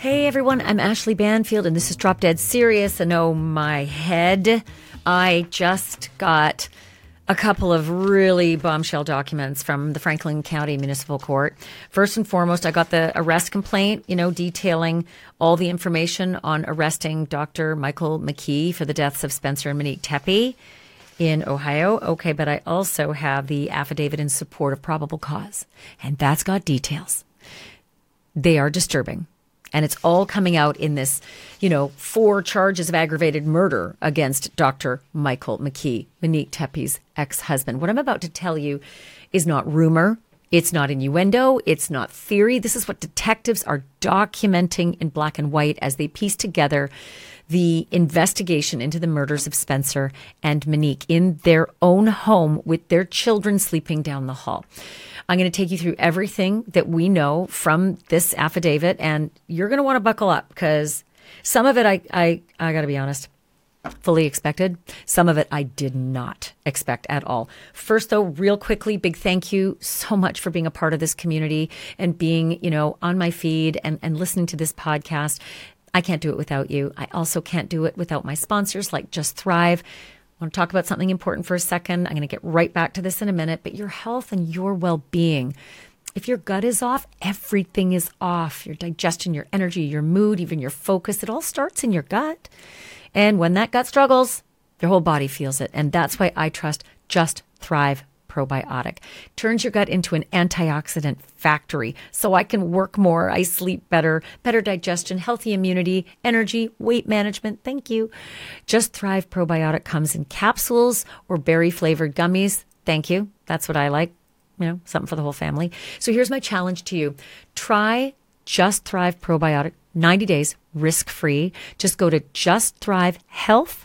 Hey everyone, I'm Ashley Banfield and this is Drop Dead Serious. And oh my head, I just got a couple of really bombshell documents from the Franklin County Municipal Court. First and foremost, I got the arrest complaint, detailing all the information on arresting Dr. Michael McKee for the deaths of Spencer and Monique Tepe in Ohio. Okay, but I also have the affidavit in support of probable cause, and that's got details. They are disturbing. And it's all coming out in this, 4 charges of aggravated murder against Dr. Michael McKee, Monique Tepe's ex-husband. What I'm about to tell you is not rumor. It's not innuendo. It's not theory. This is what detectives are documenting in black and white as they piece together the investigation into the murders of Spencer and Monique in their own home with their children sleeping down the hall. I'm going to take you through everything that we know from this affidavit, and you're going to want to buckle up because some of it I got to be honest, fully expected. Some of it I did not expect at all. First, though, real quickly, big thank you so much for being a part of this community and being, on my feed and listening to this podcast. I can't do it without you. I also can't do it without my sponsors like Just Thrive. I want to talk about something important for a second. I'm going to get right back to this in a minute, but your health and your well-being. If your gut is off, everything is off. Your digestion, your energy, your mood, even your focus, it all starts in your gut. And when that gut struggles, your whole body feels it. And that's why I trust Just Thrive Probiotic. Turns your gut into an antioxidant factory so I can work more, I sleep better, better digestion, healthy immunity, energy, weight management. Thank you. Just Thrive Probiotic comes in capsules or berry flavored gummies. Thank you. That's what I like. Something for the whole family. So here's my challenge to you. Try Just Thrive Probiotic 90 days risk-free. Just go to justthrivehealth.com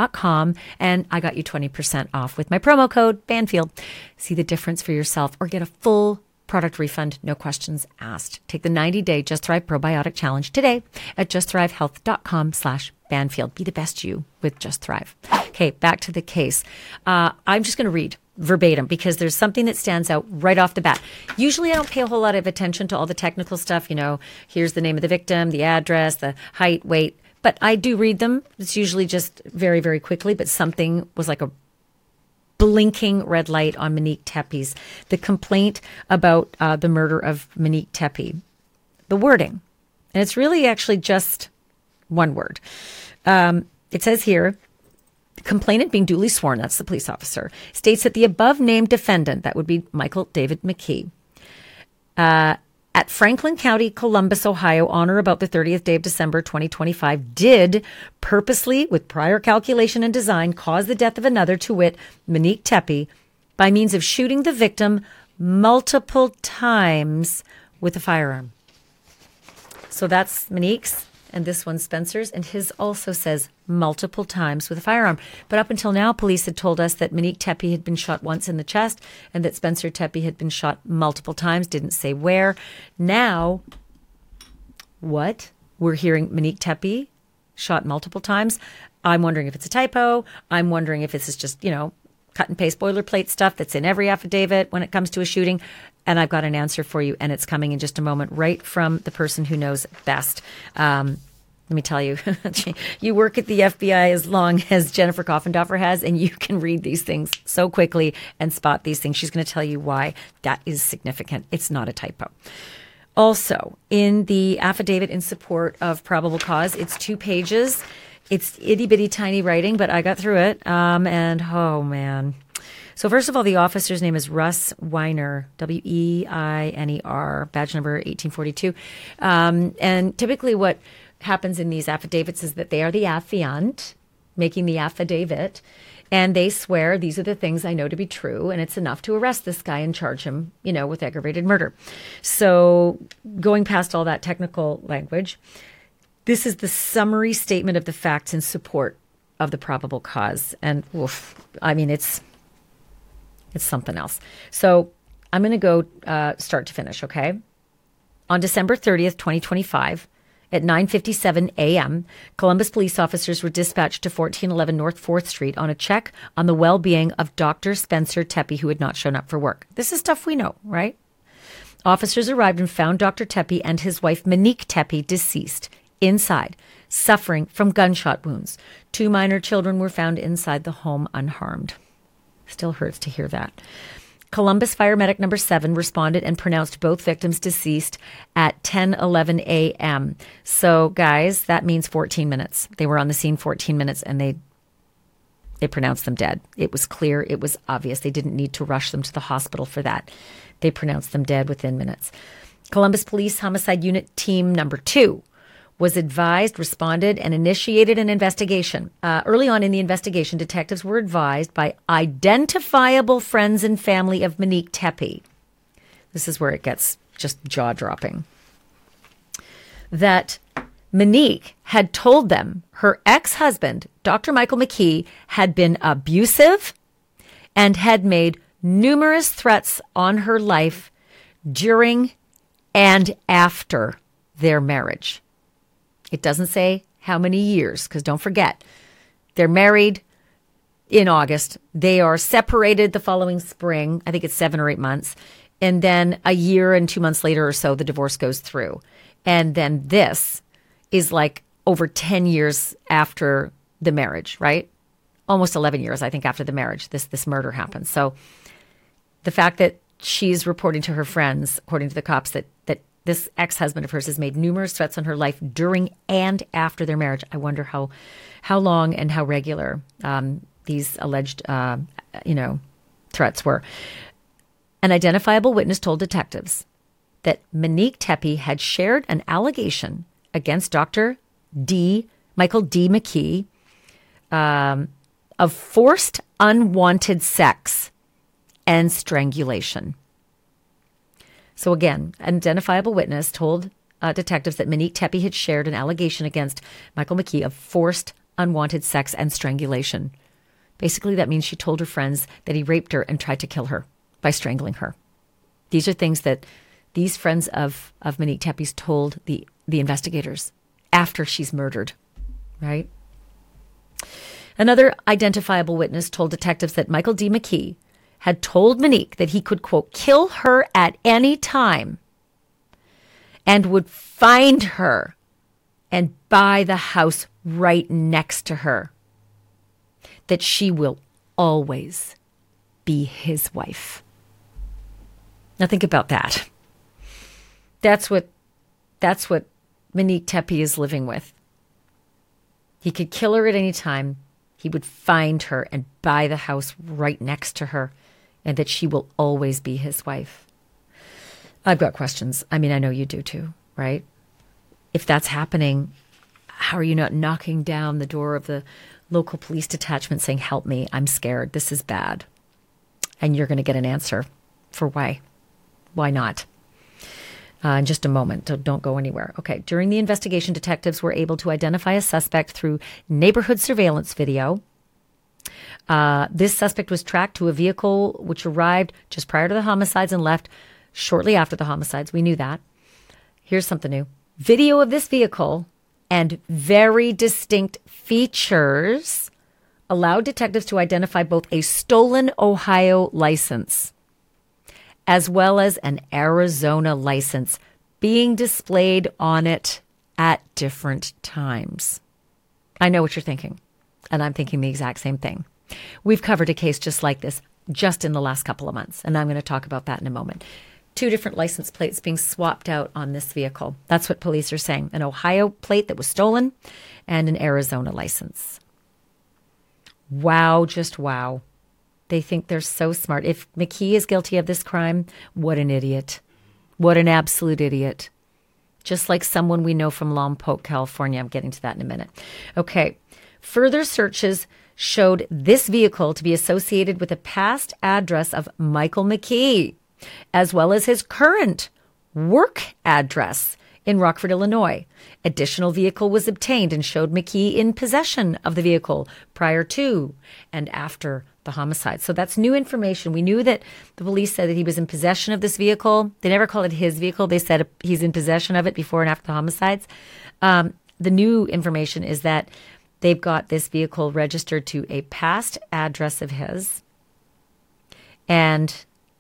and I got you 20% off with my promo code Banfield. See the difference for yourself or get a full product refund, no questions asked. Take the 90-day Just Thrive Probiotic Challenge today at justthrivehealth.com/Banfield. Be the best you with Just Thrive. Okay, back to the case. I'm just going to read verbatim because there's something that stands out right off the bat. Usually I don't pay a whole lot of attention to all the technical stuff. Here's the name of the victim, the address, the height, weight. But I do read them. It's usually just very, very quickly. But something was like a blinking red light on Monique Tepe's. The complaint about the murder of Monique Tepe. The wording. And it's really actually just one word. It says here, the complainant being duly sworn, that's the police officer, states that the above named defendant, that would be Michael David McKee, at Franklin County, Columbus, Ohio, on or about the 30th day of December 2025, did purposely, with prior calculation and design, cause the death of another, to wit, Monique Tepe, by means of shooting the victim multiple times with a firearm. So that's Monique's, and this one's Spencer's, and his also says multiple times with a firearm. But up until now, police had told us that Monique Tepe had been shot once in the chest and that Spencer Tepe had been shot multiple times, didn't say where. Now, what? We're hearing Monique Tepe shot multiple times. I'm wondering if it's a typo. I'm wondering if this is just, cut and paste boilerplate stuff that's in every affidavit when it comes to a shooting. And I've got an answer for you, and it's coming in just a moment right from the person who knows best. Let me tell you, you work at the FBI as long as Jennifer Coffendorfer has, and you can read these things so quickly and spot these things. She's going to tell you why that is significant. It's not a typo. Also, in the affidavit in support of probable cause, it's 2 pages. It's itty-bitty tiny writing, but I got through it, and oh, man. So first of all, the officer's name is Russ Weiner, Weiner, badge number 1842. And typically what happens in these affidavits is that they are the affiant making the affidavit, and they swear these are the things I know to be true, and it's enough to arrest this guy and charge him, with aggravated murder. So going past all that technical language, this is the summary statement of the facts in support of the probable cause. And it's something else. So I'm going to go start to finish, okay? On December 30th, 2025, at 9:57 a.m., Columbus police officers were dispatched to 1411 North 4th Street on a check on the well-being of Dr. Spencer Tepe, who had not shown up for work. This is stuff we know, right? Officers arrived and found Dr. Tepe and his wife, Monique Tepe, deceased inside, suffering from gunshot wounds. 2 minor children were found inside the home unharmed. Still hurts to hear that. Columbus Fire Medic number 7 responded and pronounced both victims deceased at 10:11 a.m. So, guys, that means 14 minutes. They were on the scene 14 minutes, and they pronounced them dead. It was clear. It was obvious. They didn't need to rush them to the hospital for that. They pronounced them dead within minutes. Columbus Police Homicide Unit Team number 2 was advised, responded, and initiated an investigation. Early on in the investigation, detectives were advised by identifiable friends and family of Monique Tepe. This is where it gets just jaw-dropping. That Monique had told them her ex-husband, Dr. Michael McKee, had been abusive and had made numerous threats on her life during and after their marriage. It doesn't say how many years, because don't forget, they're married in August. They are separated the following spring. I think it's 7 or 8 months. And then a year and 2 months later or so, the divorce goes through. And then this is like over 10 years after the marriage, right? Almost 11 years, I think, after the marriage, this murder happens. So the fact that she's reporting to her friends, according to the cops, that this ex-husband of hers has made numerous threats on her life during and after their marriage. I wonder how long and how regular these alleged, threats were. An identifiable witness told detectives that Monique Tepe had shared an allegation against Dr. Michael D. McKee, of forced unwanted sex and strangulation. So again, an identifiable witness told detectives that Monique Tepe had shared an allegation against Michael McKee of forced unwanted sex and strangulation. Basically, that means she told her friends that he raped her and tried to kill her by strangling her. These are things that these friends of Monique Tepe's told the investigators after she's murdered, right? Another identifiable witness told detectives that Michael D. McKee had told Monique that he could, quote, kill her at any time and would find her and buy the house right next to her, that she will always be his wife. Now think about that. That's what Monique Tepe is living with. He could kill her at any time. He would find her and buy the house right next to her, and that she will always be his wife. I've got questions. I mean, I know you do too, right? If that's happening, how are you not knocking down the door of the local police detachment saying, help me, I'm scared, this is bad? And you're going to get an answer for why. Why not? In just a moment, so don't go anywhere. Okay, during the investigation, detectives were able to identify a suspect through neighborhood surveillance video. This suspect was tracked to a vehicle which arrived just prior to the homicides and left shortly after the homicides. We knew that. Here's something new. Video of this vehicle and very distinct features allowed detectives to identify both a stolen Ohio license as well as an Arizona license being displayed on it at different times. I know what you're thinking, and I'm thinking the exact same thing. We've covered a case just like this just in the last couple of months, and I'm going to talk about that in a moment. 2 different license plates being swapped out on this vehicle. That's what police are saying. An Ohio plate that was stolen and an Arizona license. Wow, just wow. They think they're so smart. If McKee is guilty of this crime, what an idiot. What an absolute idiot. Just like someone we know from Lompoc, California. I'm getting to that in a minute. Okay. Further searches showed this vehicle to be associated with a past address of Michael McKee, as well as his current work address in Rockford, Illinois. Additional vehicle was obtained and showed McKee in possession of the vehicle prior to and after the homicide. So that's new information. We knew that the police said that he was in possession of this vehicle. They never called it his vehicle. They said he's in possession of it before and after the homicides. The new information is that they've got this vehicle registered to a past address of his and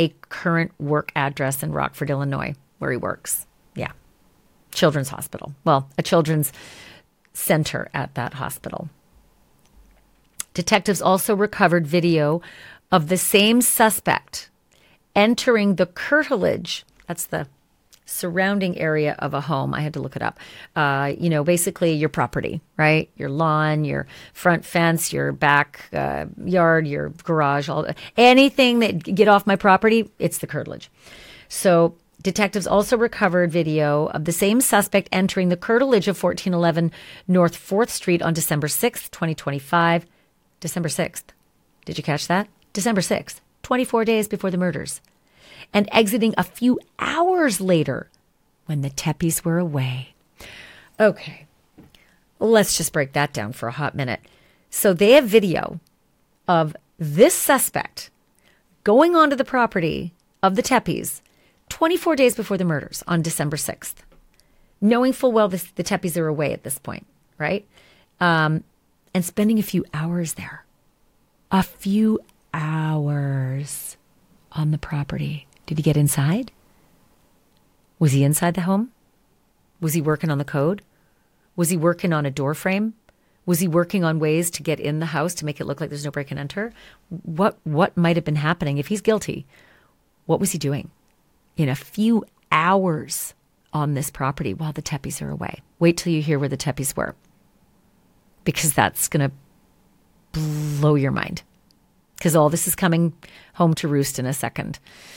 a current work address in Rockford, Illinois, where he works. Yeah. Children's hospital. Well, a children's center at that hospital. Detectives also recovered video of the same suspect entering the curtilage. That's the surrounding area of a home. I had to look it up. Basically your property, right? Your lawn, your front fence, your back yard, your garage, anything that get off my property, it's the curtilage. So detectives also recovered video of the same suspect entering the curtilage of 1411 North 4th Street on December 6th, 2025. December 6th. Did you catch that? December 6th, 24 days before the murders. And exiting a few hours later when the Teppes were away. Okay, let's just break that down for a hot minute. So they have video of this suspect going onto the property of the Teppes 24 days before the murders on December 6th, knowing full well the Teppes are away at this point, right? And spending a few hours there. A few hours on the property. Did he get inside? Was he inside the home? Was he working on the code? Was he working on a door frame? Was he working on ways to get in the house to make it look like there's no break and enter? What might have been happening? If he's guilty, what was he doing in a few hours on this property while the Teppes are away? Wait till you hear where the Teppes were, because that's going to blow your mind, because all this is coming home to roost in a second.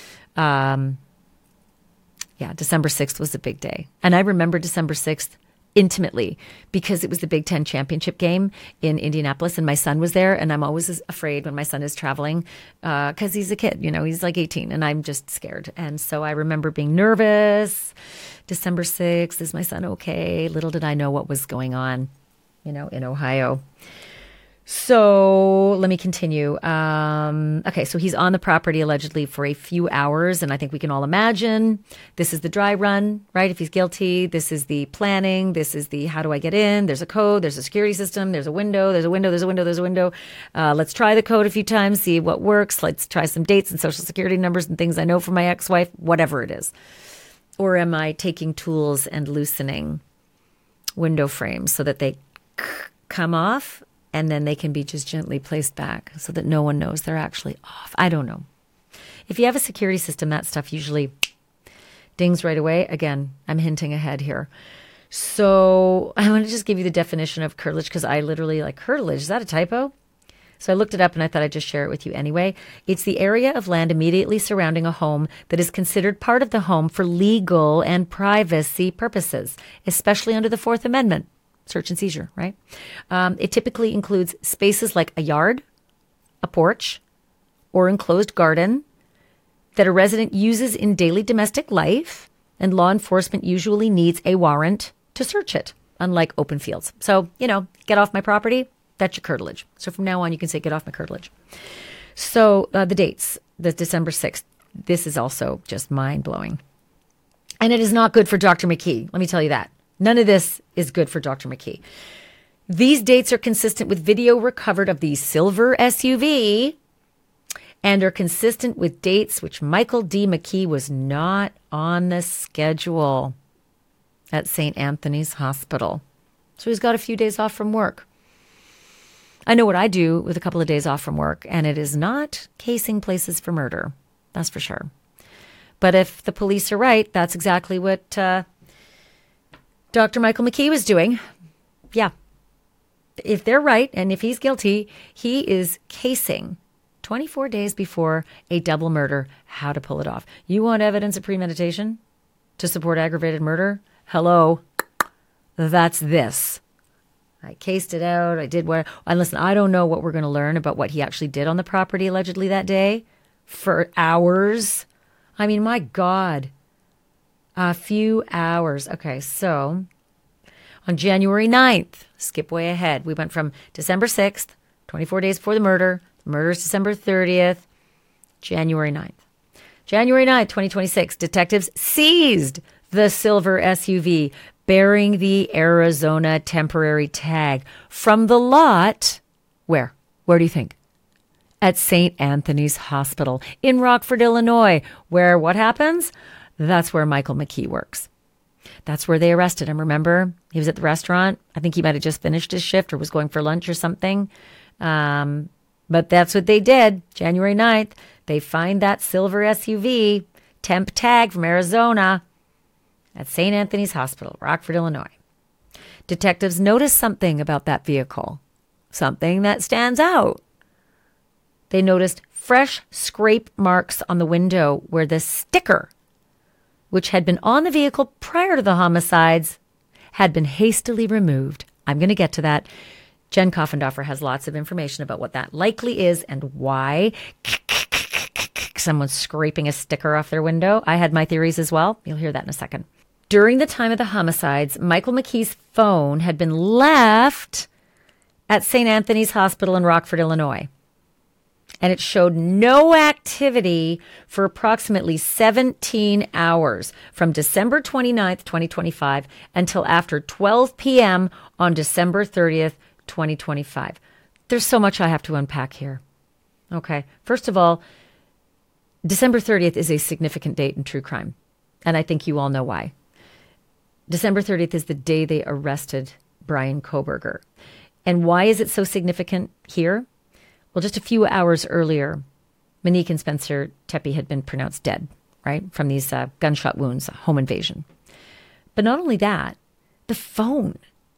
December 6th was a big day. And I remember December 6th intimately because it was the Big Ten championship game in Indianapolis and my son was there. And I'm always afraid when my son is traveling because he's a kid, he's like 18 and I'm just scared. And so I remember being nervous. December 6th, is my son okay? Little did I know what was going on, in Ohio. So let me continue. Okay, so he's on the property allegedly for a few hours, and I think we can all imagine this is the dry run, right? If he's guilty, this is the planning, this is the how do I get in? There's a code, there's a security system, there's a window. Let's try the code a few times, see what works. Let's try some dates and social security numbers and things I know from my ex-wife, whatever it is. Or am I taking tools and loosening window frames so that they come off? And then they can be just gently placed back so that no one knows they're actually off. I don't know. If you have a security system, that stuff usually dings right away. Again, I'm hinting ahead here. So I want to just give you the definition of curtilage because I literally curtilage. Is that a typo? So I looked it up and I thought I'd just share it with you anyway. It's the area of land immediately surrounding a home that is considered part of the home for legal and privacy purposes, especially under the Fourth Amendment. Search and seizure, right? It typically includes spaces like a yard, a porch, or enclosed garden that a resident uses in daily domestic life, and law enforcement usually needs a warrant to search it, unlike open fields. So, get off my property, that's your curtilage. So from now on, you can say, get off my curtilage. So the dates, the December 6th, this is also just mind-blowing. And it is not good for Dr. McKee, let me tell you that. None of this is good for Dr. McKee. These dates are consistent with video recovered of the silver SUV and are consistent with dates which Michael D. McKee was not on the schedule at St. Anthony's Hospital. So he's got a few days off from work. I know what I do with a couple of days off from work, and it is not casing places for murder. That's for sure. But if the police are right, that's exactly what Dr. Michael McKee was doing. Yeah. If they're right, and if he's guilty, he is casing 24 days before a double murder, how to pull it off. You want evidence of premeditation to support aggravated murder? Hello. That's this. I cased it out. I did what. And listen, I don't know what we're going to learn about what he actually did on the property allegedly that day for hours. I mean, my God. A few hours. Okay, so on January 9th, skip way ahead. We went from December 6th, 24 days before the murder. The murder is December 30th, January 9th. January 9th, 2026, detectives seized the silver SUV bearing the Arizona temporary tag from the lot. Where? Where do you think? at St. Anthony's Hospital in Rockford, Illinois, where what happens? That's where Michael McKee works. That's where they arrested him. Remember? He was at the restaurant. I think he might have just finished his shift or was going for lunch or something. But that's what they did. January 9th, they find that silver SUV, temp tag from Arizona, at St. Anthony's Hospital, Rockford, Illinois. Detectives noticed something about that vehicle, something that stands out. They noticed fresh scrape marks on the window where the sticker, which had been on the vehicle prior to the homicides, had been hastily removed. I'm going to get to that. Jen Koffendorfer has lots of information about what that likely is and why someone's scraping a sticker off their window. I had my theories as well. You'll hear that in a second. During the time of the homicides, Michael McKee's phone had been left at St. Anthony's Hospital in Rockford, Illinois. And it showed no activity for approximately 17 hours from December 29th, 2025 until after 12 p.m. on December 30th, 2025. There's so much I have to unpack here. Okay. First of all, December 30th is a significant date in true crime. And I think you all know why. December 30th is the day they arrested Bryan Kohberger. And why is it so significant here? Well, just a few hours earlier, Monique and Spencer Tepe had been pronounced dead, right, from these gunshot wounds, home invasion. But not only that, the phone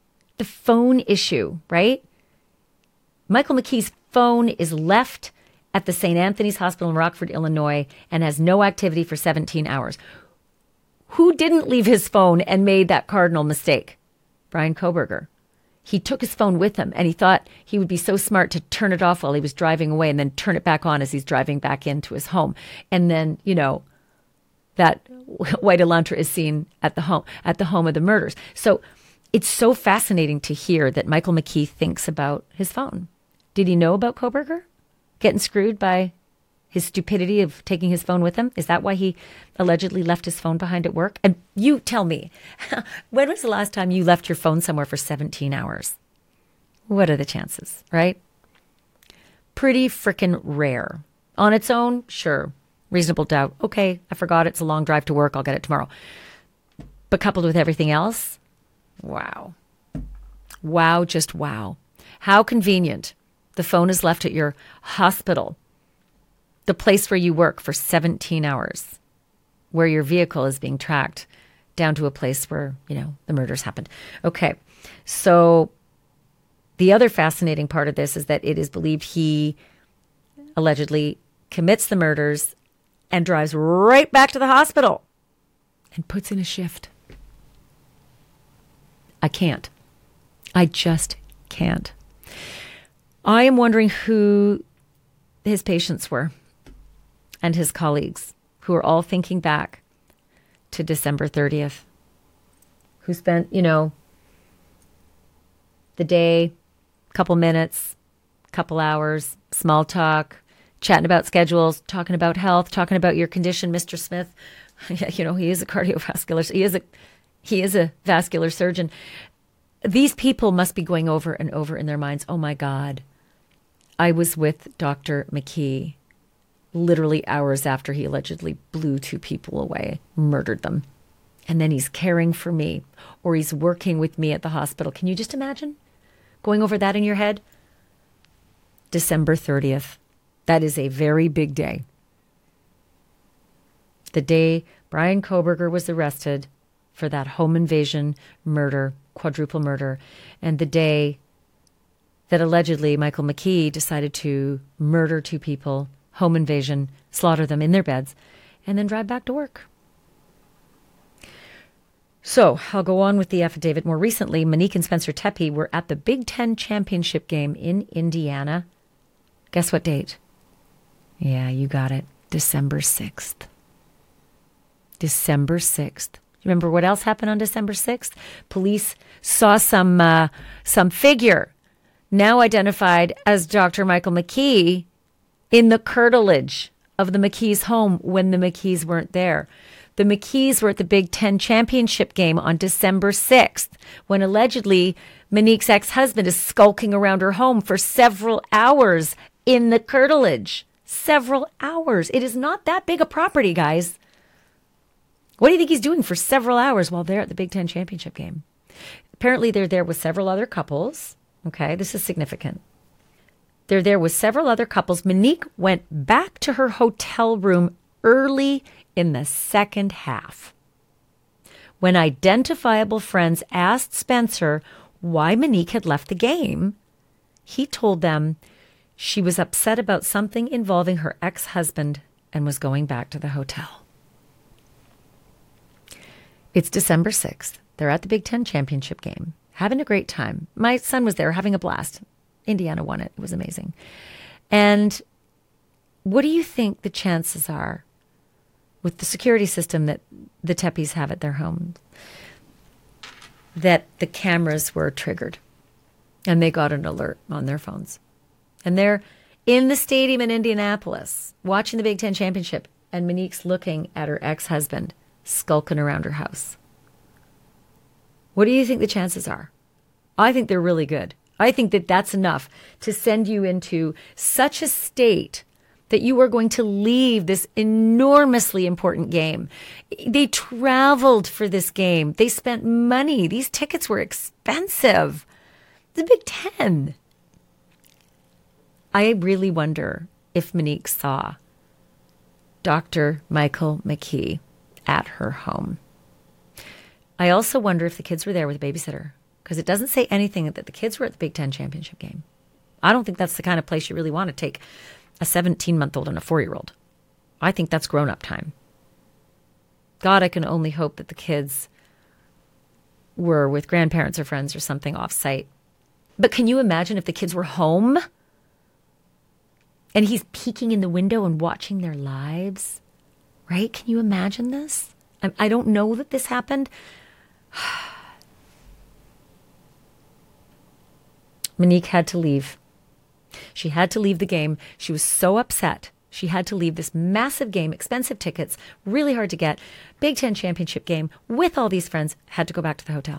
issue, right? Michael McKee's phone is left at the St. Anthony's Hospital in Rockford, Illinois, and has no activity for 17 hours. Who didn't leave his phone and made that cardinal mistake? Bryan Kohberger. He took his phone with him, and he thought he would be so smart to turn it off while he was driving away and then turn it back on as he's driving back into his home. And then, that white Elantra is seen at the home of the murders. So it's so fascinating to hear that Michael McKee thinks about his phone. Did he know about Kohberger getting screwed by his stupidity of taking his phone with him? Is that why he allegedly left his phone behind at work? And you tell me, when was the last time you left your phone somewhere for 17 hours? What are the chances, right? Pretty frickin' rare. On its own, sure. Reasonable doubt. Okay, I forgot it's a long drive to work. I'll get it tomorrow. But coupled with everything else, wow. Wow, just wow. How convenient. The phone is left at your hospital, the place where you work, for 17 hours, where your vehicle is being tracked down to a place where, the murders happened. Okay. So the other fascinating part of this is that it is believed he allegedly commits the murders and drives right back to the hospital and puts in a shift. I can't. I just can't. I am wondering who his patients were and his colleagues, who are all thinking back to December 30th, who spent, the day, couple minutes, couple hours, small talk, chatting about schedules, talking about health, talking about your condition, Mr. Smith. He is a cardiovascular, he is a vascular surgeon. These people must be going over and over in their minds, oh my God, I was with Dr. McKee literally hours after he allegedly blew 2 people away, murdered them. And then he's caring for me, or he's working with me at the hospital. Can you just imagine going over that in your head? December 30th. That is a very big day. The day Bryan Kohberger was arrested for that home invasion murder, quadruple murder, and the day that allegedly Michael McKee decided to murder 2 people, home invasion, slaughter them in their beds, and then drive back to work. So I'll go on with the affidavit. More recently, Monique and Spencer Tepe were at the Big Ten championship game in Indiana. Guess what date? Yeah, you got it. December 6th. December 6th. Remember what else happened on December 6th? Police saw some figure, now identified as Dr. Michael McKee, in the curtilage of the McKees' home when the McKees weren't there. The McKees were at the Big Ten championship game on December 6th, when allegedly Monique's ex-husband is skulking around her home for several hours in the curtilage. Several hours. It is not that big a property, guys. What do you think he's doing for several hours while they're at the Big Ten championship game? Apparently, they're there with several other couples. Okay, this is significant. They're there with several other couples. Monique went back to her hotel room early in the second half. When identifiable friends asked Spencer why Monique had left the game, he told them she was upset about something involving her ex-husband and was going back to the hotel. It's December 6th. They're at the Big Ten championship game, having a great time. My son was there having a blast. Indiana won it. It was amazing. And what do you think the chances are with the security system that the Teppies have at their home that the cameras were triggered and they got an alert on their phones? And they're in the stadium in Indianapolis watching the Big Ten championship, and Monique's looking at her ex-husband skulking around her house. What do you think the chances are? I think they're really good. I think that that's enough to send you into such a state that you are going to leave this enormously important game. They traveled for this game. They spent money. These tickets were expensive. The Big Ten. I really wonder if Monique saw Dr. Michael McKee at her home. I also wonder if the kids were there with a babysitter, because it doesn't say anything that the kids were at the Big Ten championship game. I don't think that's the kind of place you really want to take a 17-month-old and a 4-year-old. I think that's grown-up time. God, I can only hope that the kids were with grandparents or friends or something off-site. But can you imagine if the kids were home and he's peeking in the window and watching their lives? Right? Can you imagine this? I don't know that this happened. Monique had to leave. She had to leave the game. She was so upset. She had to leave this massive game, expensive tickets, really hard to get, Big Ten championship game with all these friends, had to go back to the hotel.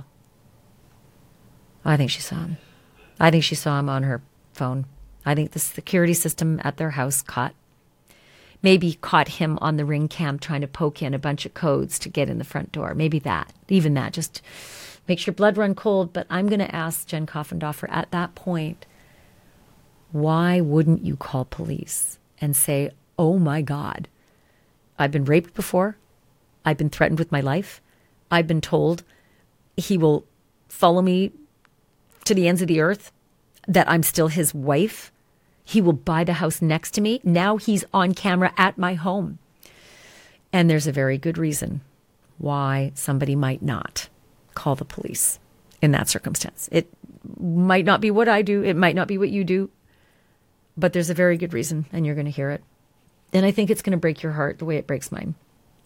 I think she saw him. I think she saw him on her phone. I think the security system at their house maybe caught him on the Ring cam trying to poke in a bunch of codes to get in the front door. Maybe that, even that, just makes your blood run cold. But I'm going to ask Jen Coffendorfer at that point, why wouldn't you call police and say, oh my God, I've been raped before. I've been threatened with my life. I've been told he will follow me to the ends of the earth, that I'm still his wife. He will buy the house next to me. Now he's on camera at my home. And there's a very good reason why somebody might not call the police in that circumstance. It might not be what I do. It might not be what you do. But there's a very good reason, and you're going to hear it. And I think it's going to break your heart the way it breaks mine.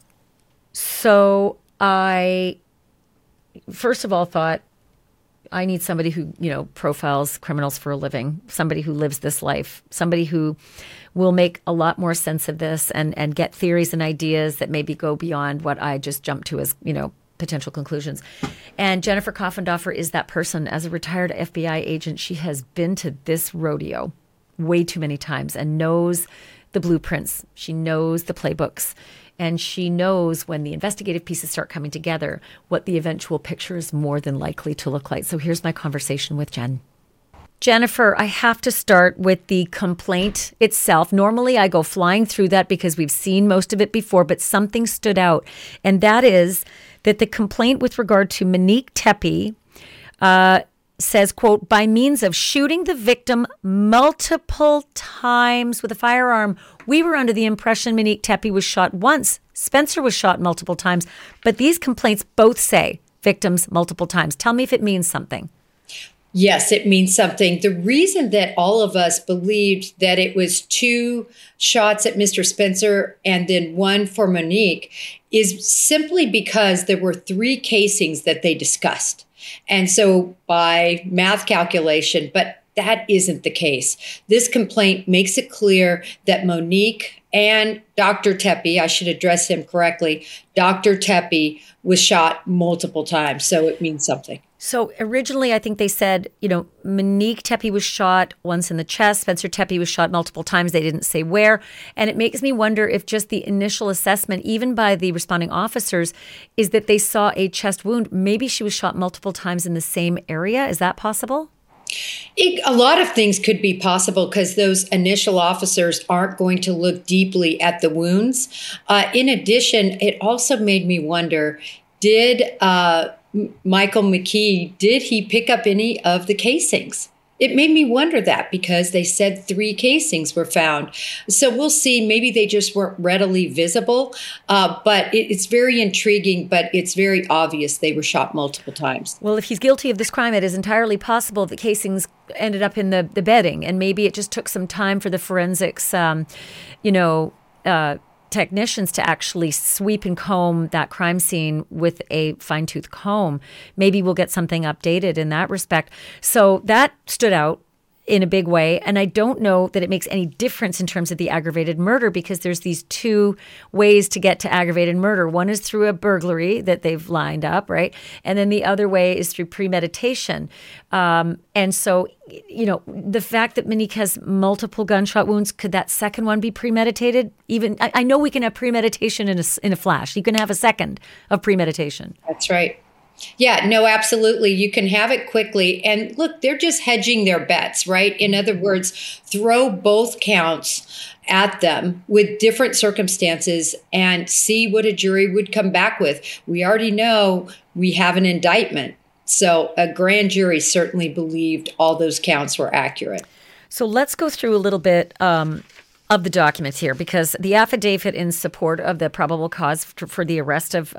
So I, first of all, thought, I need somebody who, profiles criminals for a living, somebody who lives this life, somebody who will make a lot more sense of this and get theories and ideas that maybe go beyond what I just jumped to as, potential conclusions. And Jennifer Coffendorfer is that person. As a retired FBI agent, she has been to this rodeo way too many times and knows the blueprints. She knows the playbooks. And she knows when the investigative pieces start coming together, what the eventual picture is more than likely to look like. So here's my conversation with Jen. Jennifer, I have to start with the complaint itself. Normally, I go flying through that because we've seen most of it before, but something stood out. And that is that the complaint with regard to Monique Tepe says, quote, by means of shooting the victim multiple times with a firearm. We were under the impression Monique Tepe was shot once. Spencer was shot multiple times. But these complaints both say victims multiple times. Tell me if it means something. Yes, it means something. The reason that all of us believed that it was 2 shots at Mr. Spencer and then 1 for Monique is simply because there were 3 casings that they discussed. And so by math calculation, but that isn't the case. This complaint makes it clear that Monique and Dr. Tepe, I should address him correctly, Dr. Tepe was shot multiple times. So it means something. So originally, I think they said, Monique Tepe was shot once in the chest. Spencer Tepe was shot multiple times. They didn't say where. And it makes me wonder if just the initial assessment, even by the responding officers, is that they saw a chest wound. Maybe she was shot multiple times in the same area. Is that possible? A lot of things could be possible because those initial officers aren't going to look deeply at the wounds. In addition, it also made me wonder, did Michael McKee, did he pick up any of the casings? It made me wonder that because they said 3 casings were found. So we'll see. Maybe they just weren't readily visible. But it's very intriguing, but it's very obvious they were shot multiple times. Well, if he's guilty of this crime, it is entirely possible that casings ended up in the bedding. And maybe it just took some time for the forensics, technicians to actually sweep and comb that crime scene with a fine-tooth comb. Maybe we'll get something updated in that respect. So that stood out in a big way. And I don't know that it makes any difference in terms of the aggravated murder because there's these 2 ways to get to aggravated murder. One is through a burglary that they've lined up, right? And then the other way is through premeditation. And so, the fact that Monique has multiple gunshot wounds, could that second one be premeditated? Even I know we can have premeditation in a flash. You can have a second of premeditation. That's right. Yeah, no, absolutely. You can have it quickly. And look, they're just hedging their bets, right? In other words, throw both counts at them with different circumstances and see what a jury would come back with. We already know we have an indictment. So a grand jury certainly believed all those counts were accurate. So let's go through a little bit of the documents here, because the affidavit in support of the probable cause for the arrest of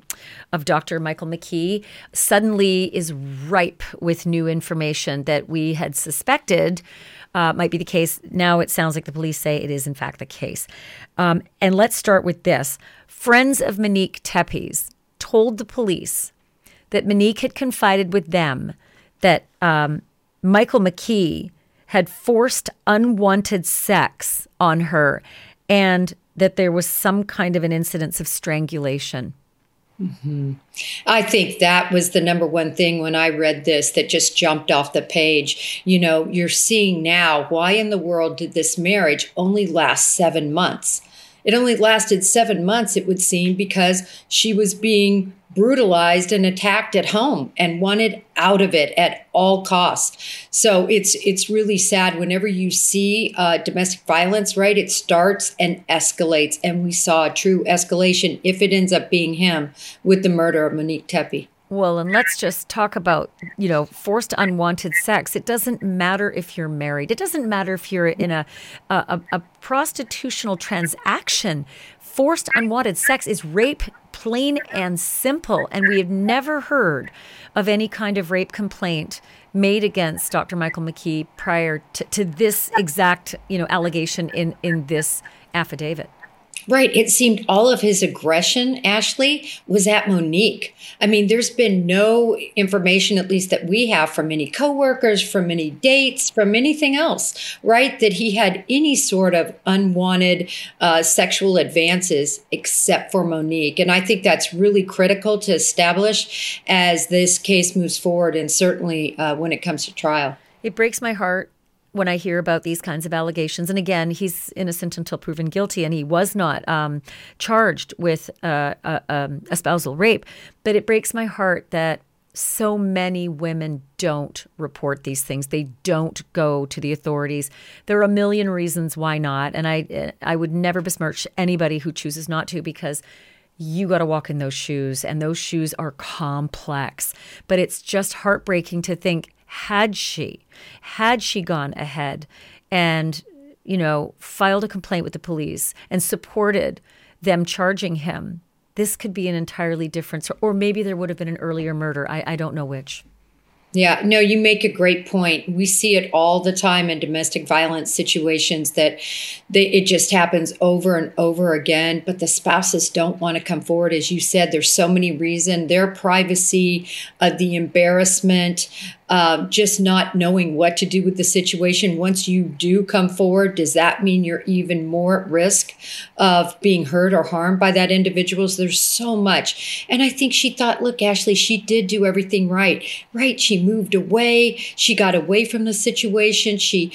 Dr. Michael McKee suddenly is ripe with new information that we had suspected might be the case. Now it sounds like the police say it is in fact the case. And let's start with this. Friends of Monique Tepe's told the police that Monique had confided with them that Michael McKee had forced unwanted sex on her and that there was some kind of an incidence of strangulation. Mm-hmm. I think that was the number one thing when I read this that just jumped off the page. You're seeing now, why in the world did this marriage only last 7 months? It only lasted 7 months, it would seem, because she was being brutalized and attacked at home and wanted out of it at all costs. So it's really sad whenever you see domestic violence, right? It starts and escalates. And we saw a true escalation, if it ends up being him, with the murder of Monique Tepe. Well, and let's just talk about, forced unwanted sex. It doesn't matter if you're married. It doesn't matter if you're in a prostitutional transaction. Forced unwanted sex is rape, plain and simple. And we have never heard of any kind of rape complaint made against Dr. Michael McKee prior to this exact, allegation in this affidavit. Right. It seemed all of his aggression, Ashley, was at Monique. I mean, there's been no information, at least that we have, from any coworkers, from any dates, from anything else, right, that he had any sort of unwanted sexual advances except for Monique. And I think that's really critical to establish as this case moves forward, and certainly when it comes to trial. It breaks my heart when I hear about these kinds of allegations. And again, he's innocent until proven guilty, and he was not charged with espousal rape. But it breaks my heart that so many women don't report these things. They don't go to the authorities. There are a million reasons why not. And I would never besmirch anybody who chooses not to, because you got to walk in those shoes, and those shoes are complex. But it's just heartbreaking to think, had she gone ahead and, filed a complaint with the police and supported them charging him, this could be an entirely different, or maybe there would have been an earlier murder. I don't know which. Yeah, no, you make a great point. We see it all the time in domestic violence situations that it just happens over and over again, but the spouses don't want to come forward. As you said, there's so many reasons, their privacy, the embarrassment, just not knowing what to do with the situation. Once you do come forward, does that mean you're even more at risk of being hurt or harmed by that individual? So there's so much. And I think she thought, look, Ashley, she did do everything right. Right. She moved away. She got away from the situation. She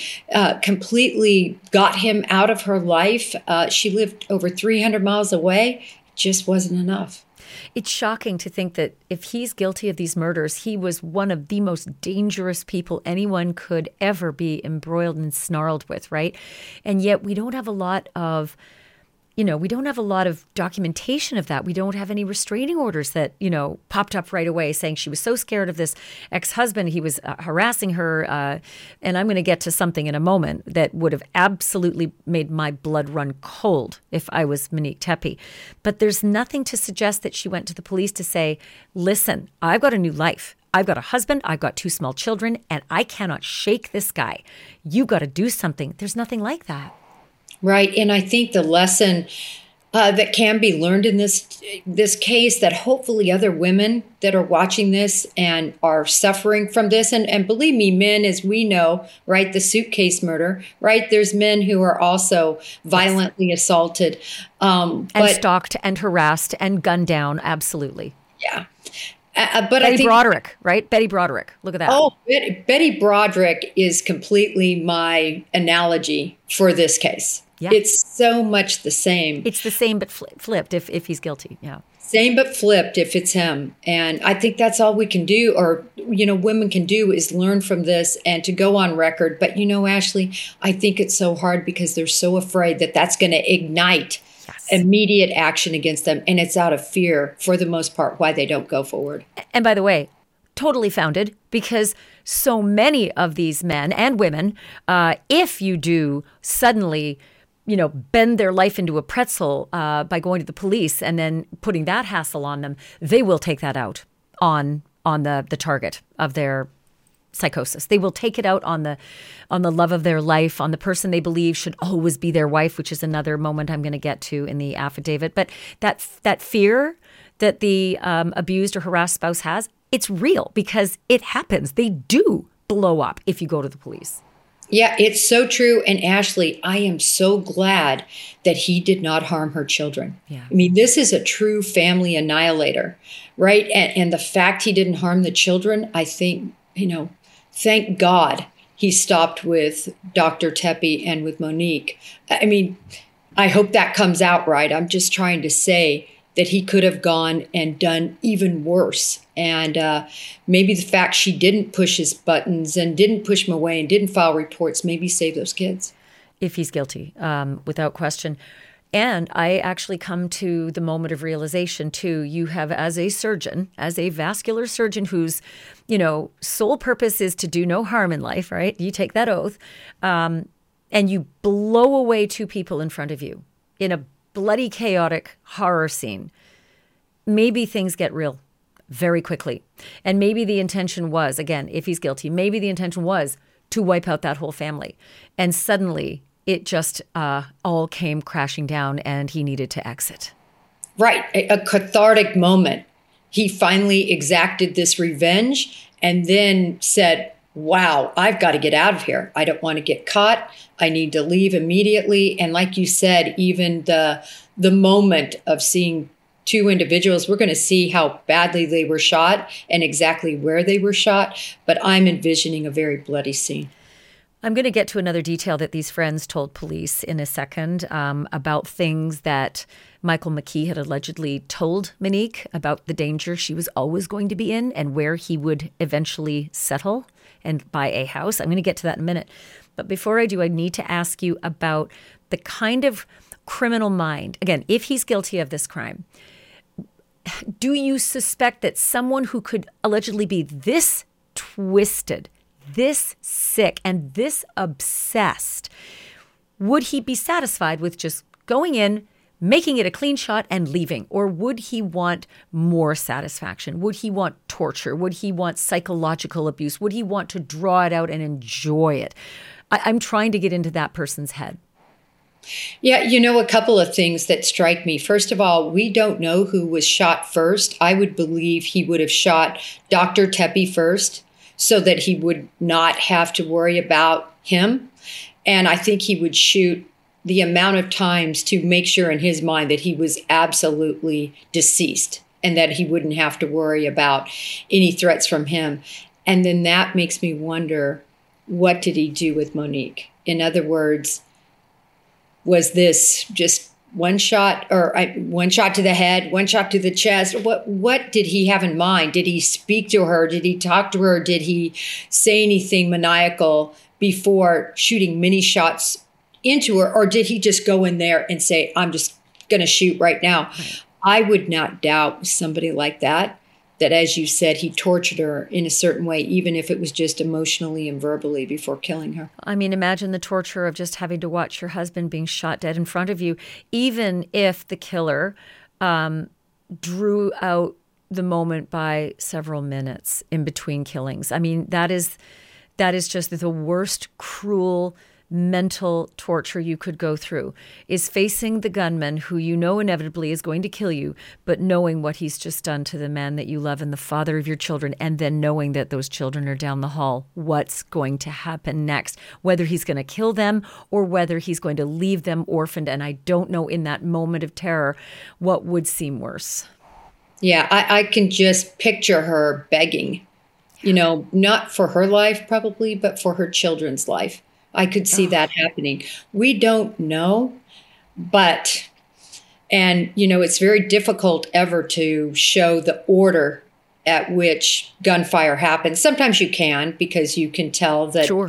completely got him out of her life. She lived over 300 miles away. It just wasn't enough. It's shocking to think that if he's guilty of these murders, he was one of the most dangerous people anyone could ever be embroiled and snarled with, right? And yet we don't have a lot of, we don't have a lot of documentation of that. We don't have any restraining orders that, popped up right away saying she was so scared of this ex-husband. He was harassing her. And I'm going to get to something in a moment that would have absolutely made my blood run cold if I was Monique Tepe. But there's nothing to suggest that she went to the police to say, listen, I've got a new life. I've got a husband, I've got 2 small children, and I cannot shake this guy. You got to do something. There's nothing like that. Right. And I think the lesson that can be learned in this case, that hopefully other women that are watching this and are suffering from this, and believe me, men, as we know, right, the suitcase murder, right, there's men who are also violently assaulted. And stalked and harassed and gunned down. Absolutely. Yeah. But Betty Broderick, right? Betty Broderick. Look at that. Oh, Betty Broderick is completely my analogy for this case. Yeah. It's so much the same. It's the same, but flipped if he's guilty. Yeah. Same, but flipped if it's him. And I think that's all we can do, or, women can do, is learn from this and to go on record. But, Ashley, I think it's so hard because they're so afraid that that's going to ignite immediate action against them. And it's out of fear, for the most part, why they don't go forward. And by the way, totally founded, because so many of these men and women, if you do suddenly bend their life into a pretzel by going to the police and then putting that hassle on them, they will take that out on the target of their psychosis. They will take it out on the love of their life, on the person they believe should always be their wife, which is another moment I'm going to get to in the affidavit. But that fear that the abused or harassed spouse has, it's real because it happens. They do blow up if you go to the police. Yeah, it's so true. And Ashley, I am so glad that he did not harm her children. Yeah. I mean, this is a true family annihilator, right? And the fact he didn't harm the children, I think, thank God he stopped with Dr. Tepe and with Monique. I mean, I hope that comes out right. I'm just trying to say that he could have gone and done even worse. And maybe the fact she didn't push his buttons and didn't push him away and didn't file reports maybe saved those kids. If he's guilty, without question. And I actually come to the moment of realization, too. You have, as a surgeon, as a vascular surgeon whose, sole purpose is to do no harm in life, right? You take that oath, and you blow away 2 people in front of you in a bloody, chaotic horror scene. Maybe things get real very quickly. And maybe the intention was, again, if he's guilty, maybe the intention was to wipe out that whole family. And suddenly it just all came crashing down and he needed to exit. Right. A cathartic moment. He finally exacted this revenge and then said, wow, I've got to get out of here. I don't want to get caught. I need to leave immediately. And like you said, even the moment of seeing 2 individuals, we're going to see how badly they were shot and exactly where they were shot. But I'm envisioning a very bloody scene. I'm going to get to another detail that these friends told police in a second about things that Michael McKee had allegedly told Monique about the danger she was always going to be in and where he would eventually settle and buy a house. I'm going to get to that in a minute. But before I do, I need to ask you about the kind of criminal mind. Again, if he's guilty of this crime, do you suspect that someone who could allegedly be this twisted, this sick, and this obsessed, would he be satisfied with just going in, making it a clean shot and leaving? Or would he want more satisfaction? Would he want torture? Would he want psychological abuse? Would he want to draw it out and enjoy it? I'm trying to get into that person's head. Yeah, a couple of things that strike me. First of all, we don't know who was shot first. I would believe he would have shot Dr. Tepe first. so that he would not have to worry about him. And I think he would shoot the amount of times to make sure in his mind that he was absolutely deceased and that he wouldn't have to worry about any threats from him. And then that makes me wonder, what did he do with Monique? In other words, was this just one shot to the head, one shot to the chest? What did he have in mind? Did he speak to her? Did he talk to her? Did he say anything maniacal before shooting many shots into her? Or did he just go in there and say, I'm just going to shoot right now? Right. I would not doubt somebody like that, as you said, he tortured her in a certain way, even if it was just emotionally and verbally before killing her. I mean, imagine the torture of just having to watch your husband being shot dead in front of you, even if the killer drew out the moment by several minutes in between killings. I mean, that is just the worst, cruel mental torture you could go through, is facing the gunman who you know inevitably is going to kill you, but knowing what he's just done to the man that you love and the father of your children, and then knowing that those children are down the hall. What's going to happen next? Whether he's going to kill them or whether he's going to leave them orphaned. And I don't know, in that moment of terror, what would seem worse. Yeah, I can just picture her begging, not for her life probably, but for her children's life. I could see that happening. We don't know, and it's very difficult ever to show the order at which gunfire happens. Sometimes you can, because you can tell that, sure.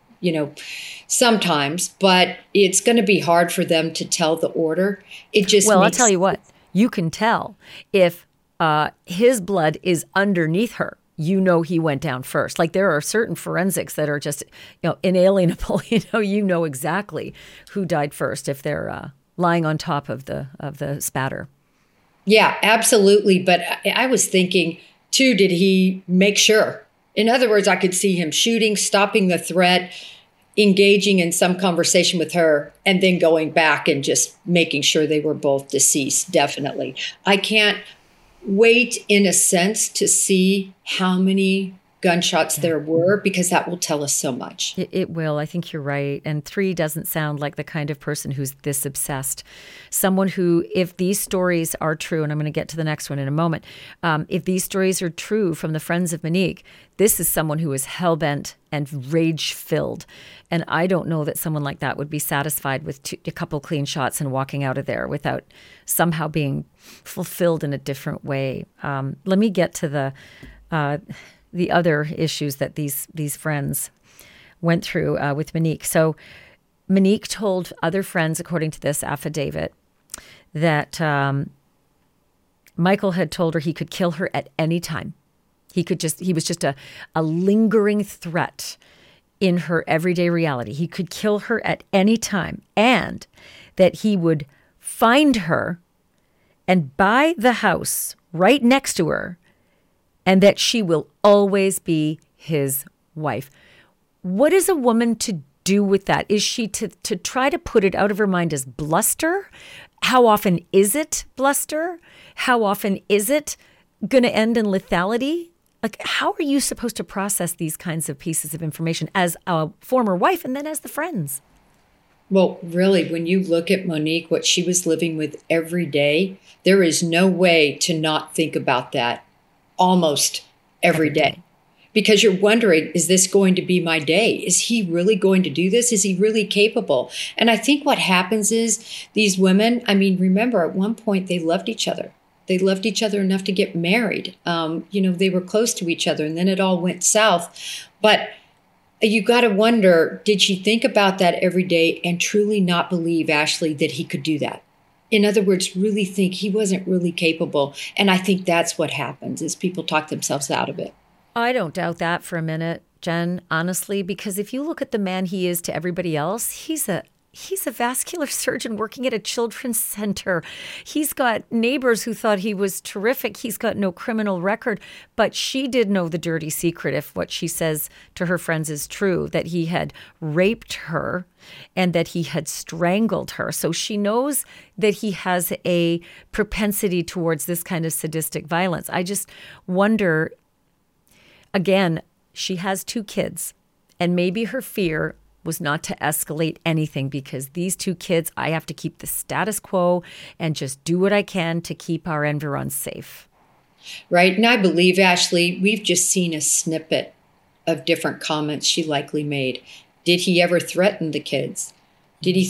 Sometimes, but it's going to be hard for them to tell the order. I'll tell you what, you can tell if his blood is underneath her. He went down first. Like, there are certain forensics that are just, inalienable. You know exactly who died first if they're lying on top of the spatter. Yeah, absolutely. But I was thinking too, did he make sure? In other words, I could see him shooting, stopping the threat, engaging in some conversation with her, and then going back and just making sure they were both deceased. Definitely. I can't wait, in a sense, to see how many gunshots there were, because that will tell us so much. It will. I think you're right. And 3 doesn't sound like the kind of person who's this obsessed. Someone who, if these stories are true, and I'm going to get to the next one in a moment, if these stories are true from the friends of Monique, this is someone who is hell-bent and rage-filled. And I don't know that someone like that would be satisfied with a couple clean shots and walking out of there without somehow being fulfilled in a different way. Let me get to the other issues that these friends went through with Monique. So Monique told other friends, according to this affidavit, that Michael had told her he could kill her at any time. He was just a lingering threat in her everyday reality. He could kill her at any time, and that he would find her and buy the house right next to her, and that she will always be his wife. What is a woman to do with that? Is she to try to put it out of her mind as bluster? How often is it bluster? How often is it going to end in lethality? Like, how are you supposed to process these kinds of pieces of information as a former wife and then as the friends? Well, really, when you look at Monique, what she was living with every day, there is no way to not think about that almost every day. Because you're wondering, is this going to be my day? Is he really going to do this? Is he really capable? And I think what happens is these women, remember, at one point they loved each other. They loved each other enough to get married. They were close to each other, and then it all went south. But you got to wonder, did she think about that every day and truly not believe, Ashley, that he could do that? In other words, really think he wasn't really capable. And I think that's what happens, is people talk themselves out of it. I don't doubt that for a minute, Jen, honestly, because if you look at the man he is to everybody else, he's a vascular surgeon working at a children's center. He's got neighbors who thought he was terrific. He's got no criminal record. But she did know the dirty secret, if what she says to her friends is true, that he had raped her and that he had strangled her. So she knows that he has a propensity towards this kind of sadistic violence. I just wonder, again, she has 2 kids, and maybe her fear was not to escalate anything because these 2 kids, I have to keep the status quo and just do what I can to keep our environs safe. Right. And I believe, Ashley, we've just seen a snippet of different comments she likely made. Did he ever threaten the kids? Did he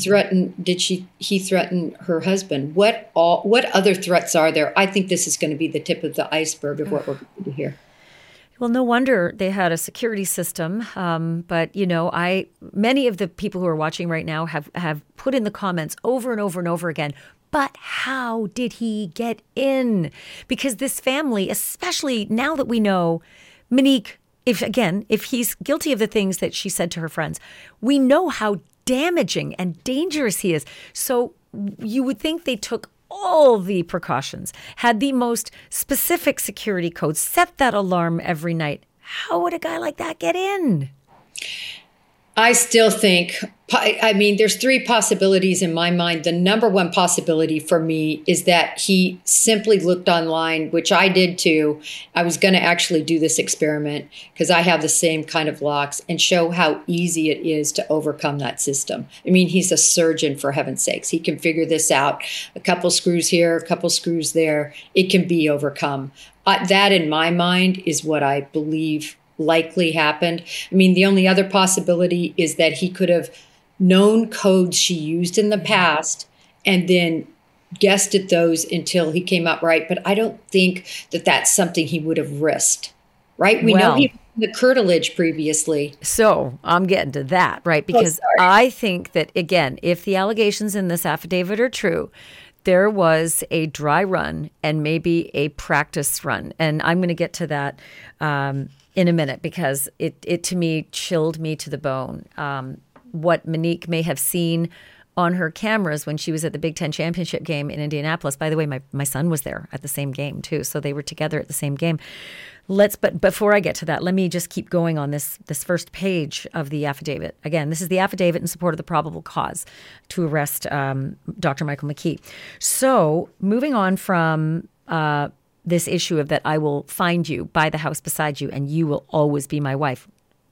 threaten her husband? What other threats are there? I think this is going to be the tip of the iceberg of what we're going to hear. Well, no wonder they had a security system. But, many of the people who are watching right now have put in the comments over and over and over again, but how did he get in? Because this family, especially now that we know Monique, if he's guilty of the things that she said to her friends, we know how damaging and dangerous he is. So you would think they took all the precautions, had the most specific security codes, set that alarm every night. How would a guy like that get in? I still think, there's 3 possibilities in my mind. The number one possibility for me is that he simply looked online, which I did too. I was going to actually do this experiment because I have the same kind of locks and show how easy it is to overcome that system. He's a surgeon, for heaven's sakes. He can figure this out. A couple screws here, a couple screws there. It can be overcome. That, in my mind, is what I believe likely happened. The only other possibility is that he could have known codes she used in the past and then guessed at those until he came out right. But I don't think that that's something he would have risked, right? We know he was in the curtilage previously. So I'm getting to that, right? Because I think that, again, if the allegations in this affidavit are true, there was a dry run and maybe a practice run. And I'm going to get to that in a minute because it to me chilled me to the bone. What Monique may have seen on her cameras when she was at the Big Ten championship game in Indianapolis. By the way, my son was there at the same game too, so they were together at the same game. But before I get to that, let me just keep going on this first page of the affidavit. Again, this is the affidavit in support of the probable cause to arrest Dr. Michael McKee. So moving on from this issue of that I will find you by the house beside you and you will always be my wife.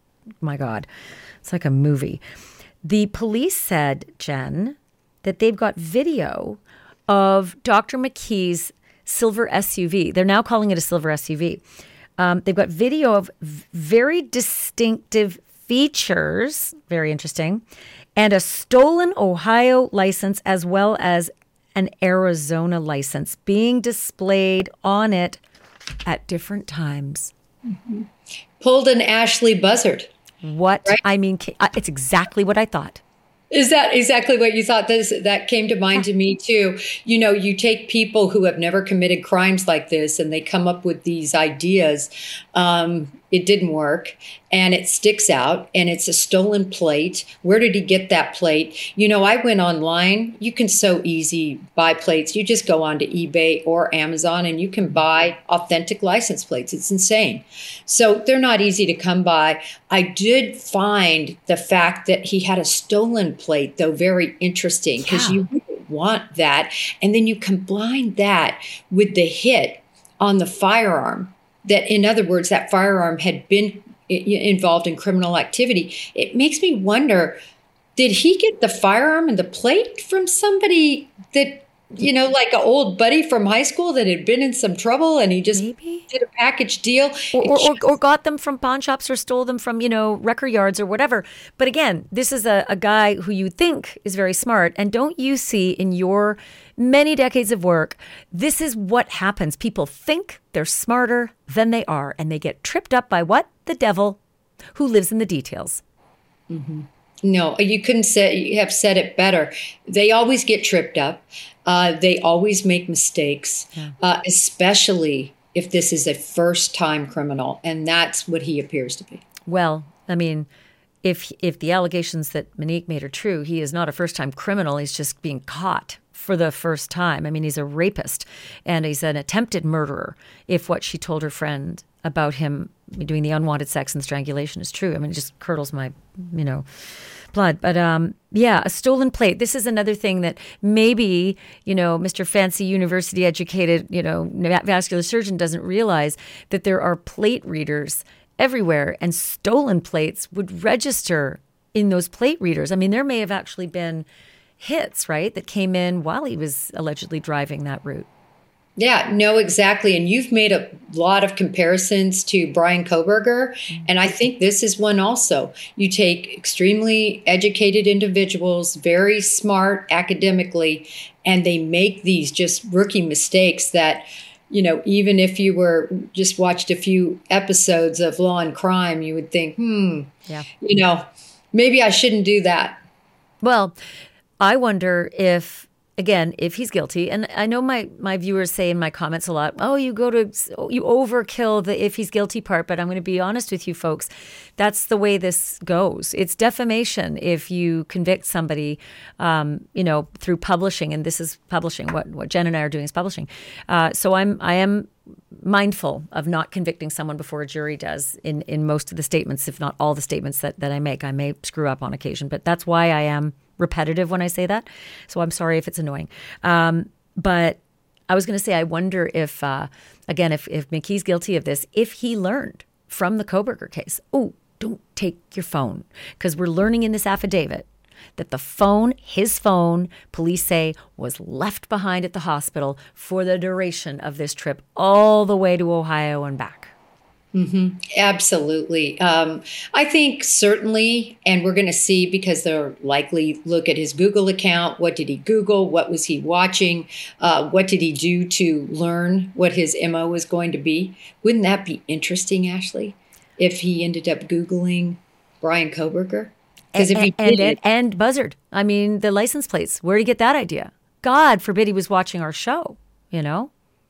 My God, it's like a movie. The police said, Jen, that they've got video of Dr. McKee's silver SUV. They're now calling it a silver SUV. They've got video of very distinctive features, very interesting, and a stolen Ohio license as well as an Arizona license being displayed on it at different times. Mm-hmm. Pulled an Ashley Buzzard. What? Right? It's exactly what I thought. Is that exactly what you thought? That came to mind to me too. You take people who have never committed crimes like this and they come up with these ideas. It didn't work and it sticks out and it's a stolen plate. Where did he get that plate? I went online. You can so easy buy plates. You just go onto eBay or Amazon and you can buy authentic license plates. It's insane. So they're not easy to come by. I did find the fact that he had a stolen plate, though, very interesting because you wouldn't want that. And then you combine that with the hit on the firearm. That, in other words, that firearm had been involved in criminal activity. It makes me wonder, did he get the firearm and the plate from somebody that, like an old buddy from high school that had been in some trouble and he just did a package deal? Or got them from pawn shops or stole them from, wrecker yards or whatever. But again, this is a guy who you think is very smart. And don't you see in your many decades of work, this is what happens. People think they're smarter than they are, and they get tripped up by what? The devil, who lives in the details. Mm-hmm. No, you have said it better. They always get tripped up. They always make mistakes, especially if this is a first-time criminal, and that's what he appears to be. Well, if the allegations that Monique made are true, he is not a first-time criminal. He's just being caught for the first time. He's a rapist and he's an attempted murderer if what she told her friend about him doing the unwanted sex and strangulation is true. It just curdles my, blood. But a stolen plate. This is another thing that maybe, Mr. Fancy university educated, vascular surgeon doesn't realize that there are plate readers everywhere, and stolen plates would register in those plate readers. I mean, there may have actually been hits, right, that came in while he was allegedly driving that route. Yeah, no, exactly. And you've made a lot of comparisons to Bryan Kohberger. And I think this is one also. You take extremely educated individuals, very smart academically, and they make these just rookie mistakes that, even if you were just watched a few episodes of Law and Crime, you would think, maybe I shouldn't do that. Well, I wonder if he's guilty, and I know my viewers say in my comments a lot, you overkill the if he's guilty part, but I'm going to be honest with you folks, that's the way this goes. It's defamation if you convict somebody, through publishing, and this is publishing. What Jen and I are doing is publishing. So I am mindful of not convicting someone before a jury does in most of the statements, if not all the statements that I make. I may screw up on occasion, but that's why I am repetitive when I say that. So I'm sorry if it's annoying. But I was going to say, I wonder if, again, if McKee's guilty of this, if he learned from the Kohberger case, don't take your phone. Because we're learning in this affidavit that his phone, police say, was left behind at the hospital for the duration of this trip all the way to Ohio and back. Mm-hmm. Absolutely. I think certainly, and we're going to see, because they'll likely look at his Google account. What did he Google? What was he watching? What did he do to learn what his MO was going to be? Wouldn't that be interesting, Ashley, if he ended up Googling Bryan Kohberger? Because if he did, and Buzzard. I mean, the license plates. Where did he get that idea? God forbid he was watching our show, Well,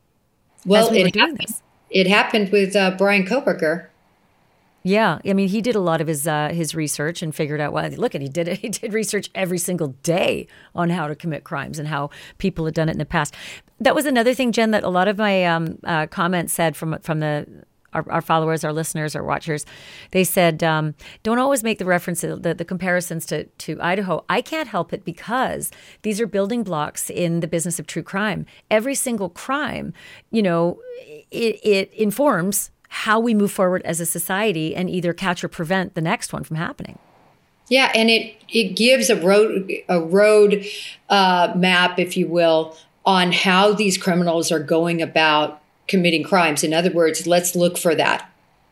It happened with Bryan Kohberger. Yeah, I mean, he did a lot of his research and figured out. Well, look, he did research every single day on how to commit crimes and how people had done it in the past. That was another thing, Jen, that a lot of my comments said from our followers, our listeners, our watchers. They said, don't always make the references, the comparisons to Idaho. I can't help it because these are building blocks in the business of true crime. Every single crime, it informs how we move forward as a society and either catch or prevent the next one from happening. Yeah, and it gives a road map, if you will, on how these criminals are going about committing crimes. In other words, let's look for that.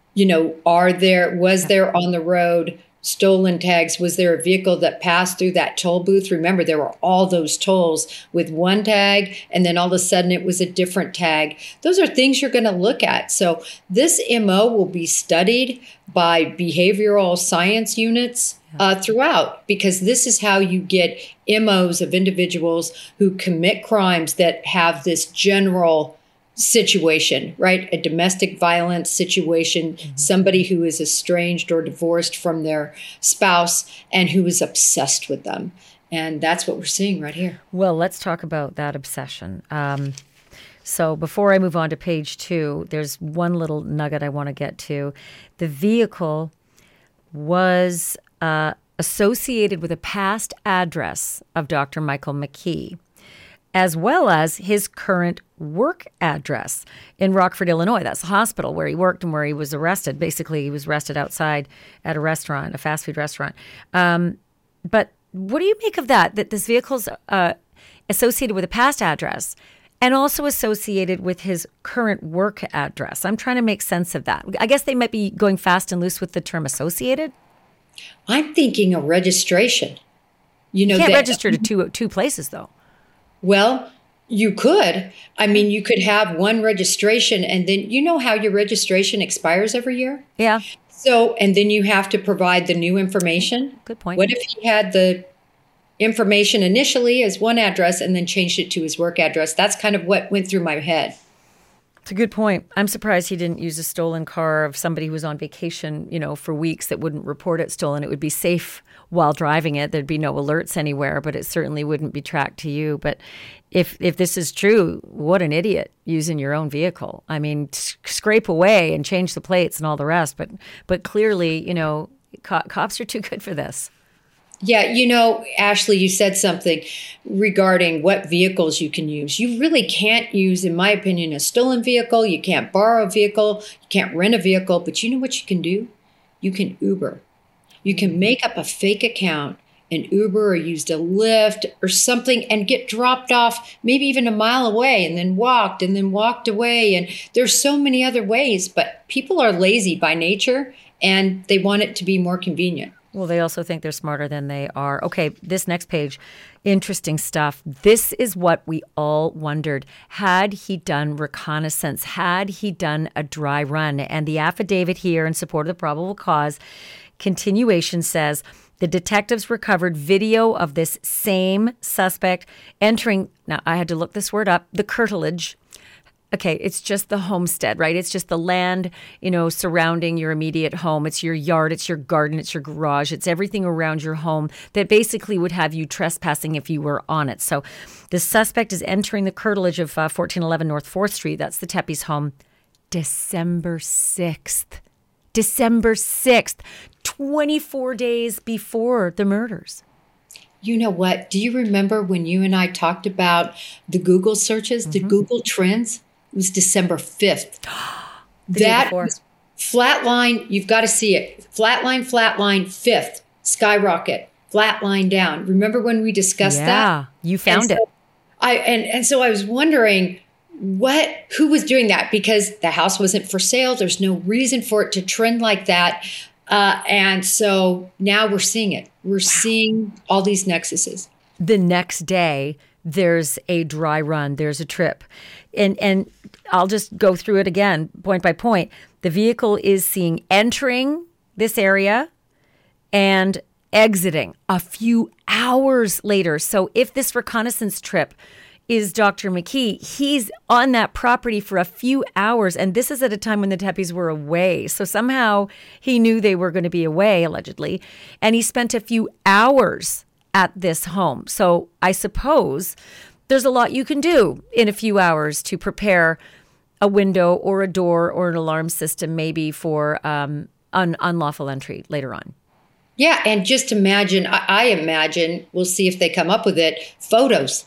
Was there on the road stolen tags? Was there a vehicle that passed through that toll booth? Remember, there were all those tolls with one tag, and then all of a sudden it was a different tag. Those are things you're going to look at. So this MO will be studied by behavioral science units throughout, because this is how you get MOs of individuals who commit crimes that have this general situation, right? A domestic violence situation, somebody who is estranged or divorced from their spouse and who is obsessed with them. And that's what we're seeing right here. Well, let's talk about that obsession. So before I move on to page 2, there's one little nugget I want to get to. The vehicle was associated with a past address of Dr. Michael McKee, as well as his current work address in Rockford, Illinois. That's the hospital where he worked and where he was arrested. Basically, he was arrested outside at a restaurant, a fast food restaurant. But what do you make of that this vehicle's associated with a past address and also associated with his current work address? I'm trying to make sense of that. I guess they might be going fast and loose with the term associated. I'm thinking a registration. You can't register to two places, though. Well, you could. I mean, you could have one registration, and then how your registration expires every year? Yeah. So, and then you have to provide the new information. Good point. What if he had the information initially as one address and then changed it to his work address? That's kind of what went through my head. It's a good point. I'm surprised he didn't use a stolen car of somebody who was on vacation, for weeks, that wouldn't report it stolen. It would be safe while driving it. There'd be no alerts anywhere, but it certainly wouldn't be tracked to you. But if this is true, what an idiot using your own vehicle. I mean, scrape away and change the plates and all the rest. But clearly, cops are too good for this. Yeah, Ashley, you said something regarding what vehicles you can use. You really can't use, in my opinion, a stolen vehicle. You can't borrow a vehicle. You can't rent a vehicle. But you know what you can do? You can Uber. You can make up a fake account and Uber or use a Lyft or something and get dropped off maybe even a mile away and then walked away. And there's so many other ways, but people are lazy by nature and they want it to be more convenient. Well, they also think they're smarter than they are. Okay, this next page, interesting stuff. This is what we all wondered. Had he done reconnaissance? Had he done a dry run? And the affidavit here in support of the probable cause continuation says the detectives recovered video of this same suspect entering, now I had to look this word up, the curtilage. Okay, it's just the homestead, right? It's just the land, surrounding your immediate home. It's your yard, it's your garden, it's your garage. It's everything around your home that basically would have you trespassing if you were on it. So the suspect is entering the curtilage of 1411 North 4th Street. That's the Tepe's home. December 6th. December 6th, 24 days before the murders. You know what? Do you remember when you and I talked about the Google searches, the Google trends? It was December 5th. That was flatline. You've got to see it. Flatline, 5th, skyrocket, flatline down. Remember when we discussed that? Yeah, you found it. So I was wondering who was doing that, because the house wasn't for sale. There's no reason for it to trend like that. And so now we're seeing it. We're seeing all these nexuses. The next day, there's a dry run. There's a trip. And I'll just go through it again, point by point. The vehicle is seen entering this area and exiting a few hours later. So if this reconnaissance trip is Dr. McKee, he's on that property for a few hours. And this is at a time when the Tepes were away. So somehow he knew they were going to be away, allegedly. And he spent a few hours at this home. So I suppose there's a lot you can do in a few hours to prepare a window or a door or an alarm system, maybe for unlawful entry later on. Yeah. And just imagine, I imagine, we'll see if they come up with it, photos,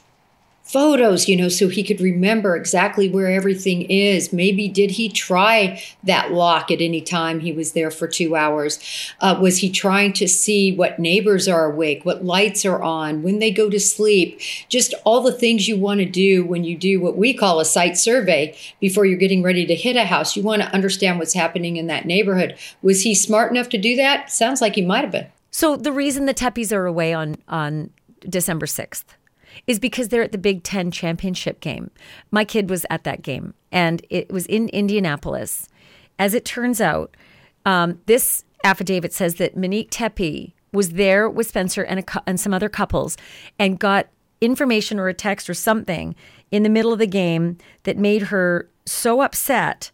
so he could remember exactly where everything is. Maybe did he try that lock at any time he was there for 2 hours? Was he trying to see what neighbors are awake, what lights are on, when they go to sleep? Just all the things you want to do when you do what we call a site survey before you're getting ready to hit a house. You want to understand what's happening in that neighborhood. Was he smart enough to do that? Sounds like he might have been. So the reason the Tepes are away on December 6th is because they're at the Big Ten championship game. My kid was at that game, and it was in Indianapolis. As it turns out, this affidavit says that Monique Tepe was there with Spencer and some other couples and got information or a text or something in the middle of the game that made her so upset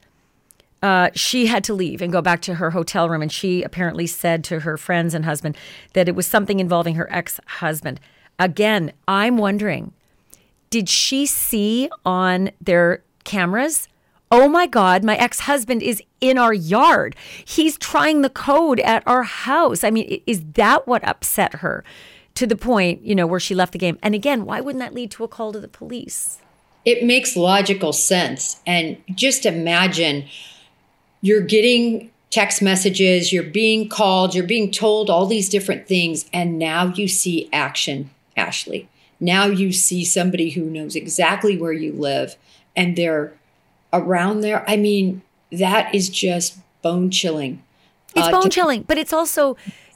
she had to leave and go back to her hotel room. And she apparently said to her friends and husband that it was something involving her ex-husband. Again, I'm wondering, did she see on their cameras, oh my God, my ex-husband is in our yard. He's trying the code at our house. I mean, is that what upset her to the point, where she left the game? And again, why wouldn't that lead to a call to the police? It makes logical sense. And just imagine you're getting text messages, you're being called, you're being told all these different things, and now you see action. Ashley, now you see somebody who knows exactly where you live and they're around there. I mean, that is just bone chilling. It's bone chilling, but it's also,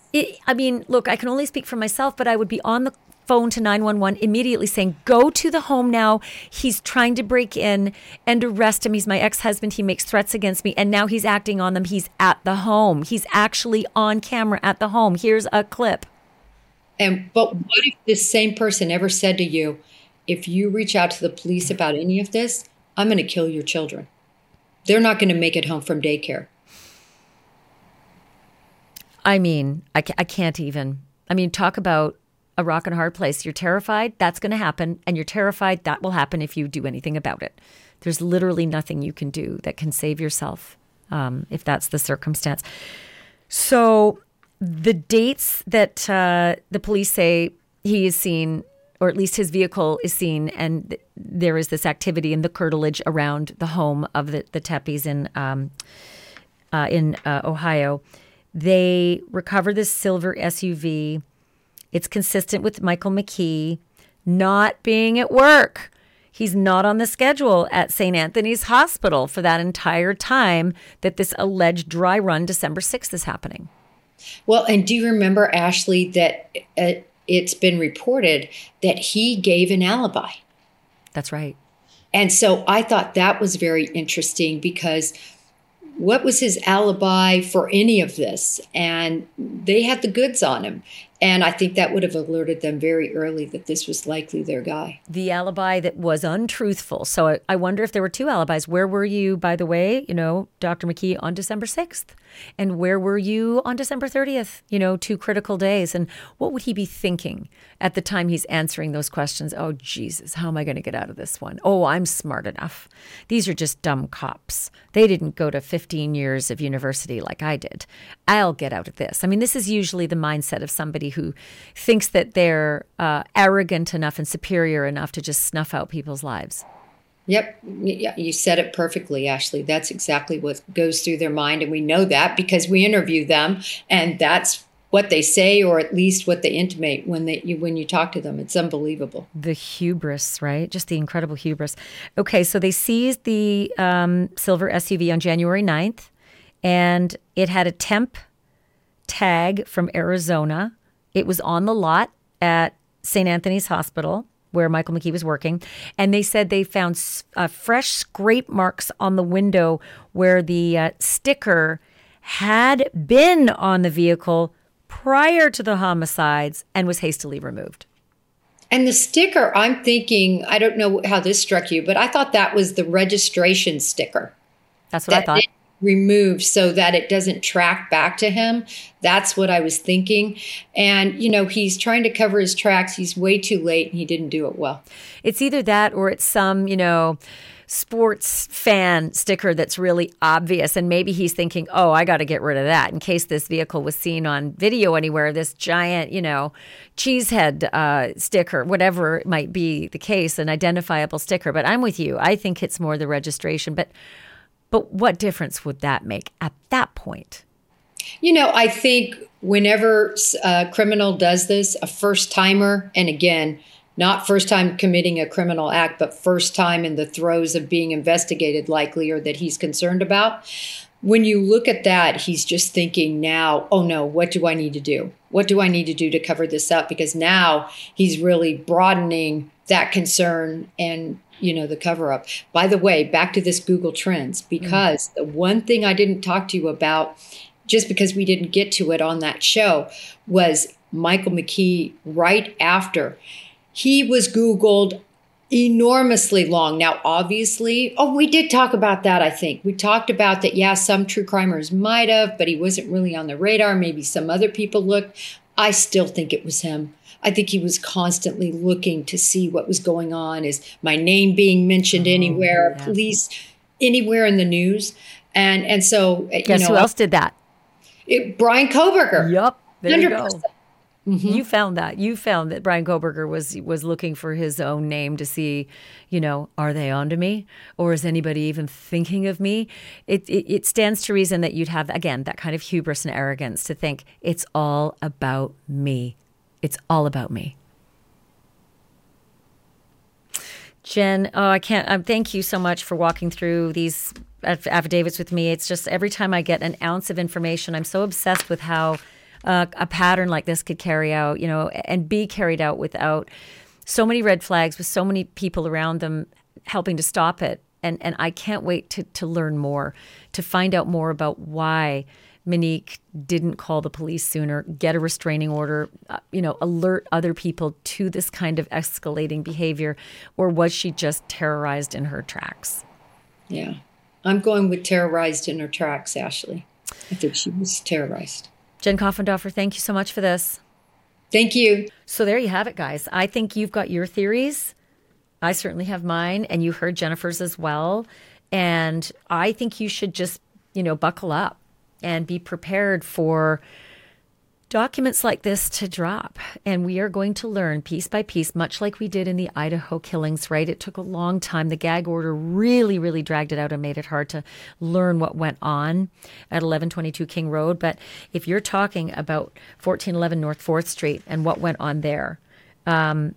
look, I can only speak for myself, but I would be on the phone to 911 immediately saying, go to the home now. He's trying to break in and arrest him. He's my ex-husband. He makes threats against me. And now he's acting on them. He's at the home. He's actually on camera at the home. Here's a clip. But what if this same person ever said to you, if you reach out to the police about any of this, I'm going to kill your children. They're not going to make it home from daycare. I mean, I can't even. Talk about a rock and a hard place. You're terrified, that's going to happen. And you're terrified that will happen if you do anything about it. There's literally nothing you can do that can save yourself if that's the circumstance. So The dates that the police say he is seen, or at least his vehicle is seen, and there is this activity in the curtilage around the home of the Teppes in Ohio. They recover this silver SUV. It's consistent with Michael McKee not being at work. He's not on the schedule at St. Anthony's Hospital for that entire time that this alleged dry run December 6th is happening. Well, and do you remember, Ashley, that it's been reported that he gave an alibi? That's right. And so I thought that was very interesting, because what was his alibi for any of this? And they had the goods on him. And I think that would have alerted them very early that this was likely their guy. The alibi that was untruthful. So I wonder if there were two alibis. Where were you, by the way, Dr. McKee, on December 6th? And where were you on December 30th? 2 critical days. And what would he be thinking at the time he's answering those questions? Oh, Jesus, how am I going to get out of this one? Oh, I'm smart enough. These are just dumb cops. They didn't go to 15 years of university like I did. I'll get out of this. I mean, this is usually the mindset of somebody who thinks that they're arrogant enough and superior enough to just snuff out people's lives. Yep. You said it perfectly, Ashley. That's exactly what goes through their mind. And we know that because we interview them, and that's what they say, or at least what they intimate when you talk to them. It's unbelievable. The hubris, right? Just the incredible hubris. Okay, so they seized the silver SUV on January 9th, and it had a temp tag from Arizona. It was on the lot at St. Anthony's Hospital, where Michael McKee was working. And they said they found fresh scrape marks on the window where the sticker had been on the vehicle prior to the homicides and was hastily removed. And the sticker, I'm thinking, I don't know how this struck you, but I thought that was the registration sticker. That's what I thought. Removed so that it doesn't track back to him. That's what I was thinking. And, he's trying to cover his tracks. He's way too late, and he didn't do it well. It's either that or it's some, sports fan sticker that's really obvious. And maybe he's thinking, oh, I got to get rid of that in case this vehicle was seen on video anywhere, this giant, cheesehead sticker, whatever it might be the case, an identifiable sticker. But I'm with you. I think it's more the registration. But what difference would that make at that point? I think whenever a criminal does this, a first timer, and again, not first time committing a criminal act, but first time in the throes of being investigated likely, or that he's concerned about. When you look at that, he's just thinking now, oh no, what do I need to do? What do I need to do to cover this up? Because now he's really broadening that concern and the cover up. By the way, back to this Google Trends, because the one thing I didn't talk to you about, just because we didn't get to it on that show, was Michael McKee right after. He was Googled enormously long. Now, obviously, we did talk about that, I think. We talked about that, yeah, some true crimers might have, but he wasn't really on the radar. Maybe some other people looked. I still think it was him. I think he was constantly looking to see what was going on. Is my name being mentioned anywhere, police, anywhere in the news? And so, guess who else did that? Brian Kohberger. Yep, there 100%. You go. Mm-hmm. You found that. You found that Brian Kohberger was looking for his own name to see, are they onto me? Or is anybody even thinking of me? It stands to reason that you'd have, again, that kind of hubris and arrogance to think it's all about me. It's all about me. Jen, I can't. Thank you so much for walking through these affidavits with me. It's just every time I get an ounce of information, I'm so obsessed with how a pattern like this could carry out, and be carried out without so many red flags, with so many people around them helping to stop it. And I can't wait to learn more, to find out more about why Monique didn't call the police sooner, get a restraining order, alert other people to this kind of escalating behavior, or was she just terrorized in her tracks? Yeah, I'm going with terrorized in her tracks, Ashley. I think she was terrorized. Jen Coffindoffer, thank you so much for this. Thank you. So there you have it, guys. I think you've got your theories. I certainly have mine, and you heard Jennifer's as well. And I think you should just, buckle up and be prepared for documents like this to drop. And we are going to learn piece by piece, much like we did in the Idaho killings, right? It took a long time. The gag order really, really dragged it out and made it hard to learn what went on at 1122 King Road. But if you're talking about 1411 North 4th Street and what went on there, I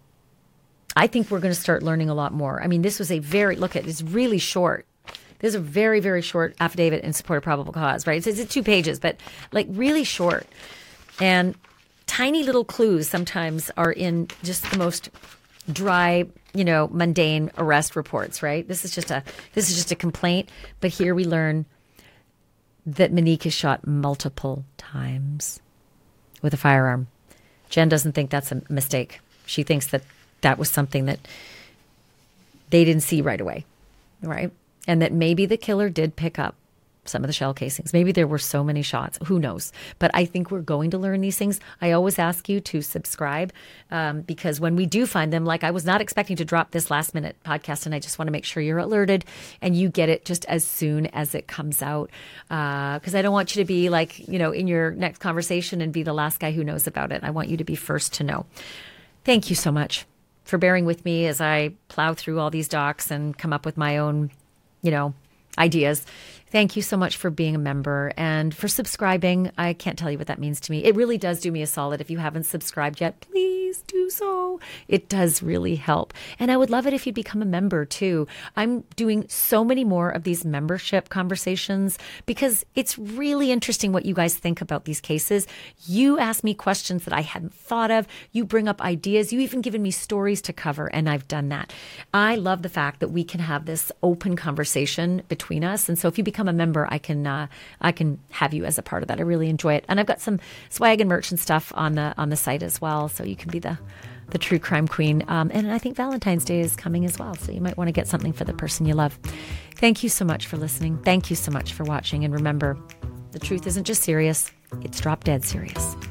think we're going to start learning a lot more. I mean, this was it's really short. This is a very, very short affidavit in support of probable cause, right? It's 2 pages, but like really short. And tiny little clues sometimes are in just the most dry, mundane arrest reports, right? This is just a complaint, but here we learn that Monique is shot multiple times with a firearm. Jen doesn't think that's a mistake. She thinks that was something that they didn't see right away, right? And that maybe the killer did pick up some of the shell casings. Maybe there were so many shots. Who knows? But I think we're going to learn these things. I always ask you to subscribe because when we do find them, like I was not expecting to drop this last minute podcast, and I just want to make sure you're alerted and you get it just as soon as it comes out. Because I don't want you to be like, in your next conversation and be the last guy who knows about it. I want you to be first to know. Thank you so much for bearing with me as I plow through all these docs and come up with my own, ideas. Thank you so much for being a member and for subscribing. I can't tell you what that means to me. It really does do me a solid. If you haven't subscribed yet, please do so. It does really help. And I would love it if you'd become a member too. I'm doing so many more of these membership conversations because it's really interesting what you guys think about these cases. You ask me questions that I hadn't thought of. You bring up ideas. You even given me stories to cover, and I've done that. I love the fact that we can have this open conversation between us. And so if you become a member, I can have you as a part of that. I really enjoy it. And I've got some swag and merch and stuff on the site as well. So you can be the true crime queen. And I think Valentine's Day is coming as well. So you might want to get something for the person you love. Thank you so much for listening. Thank you so much for watching. And remember, the truth isn't just serious. It's drop dead serious.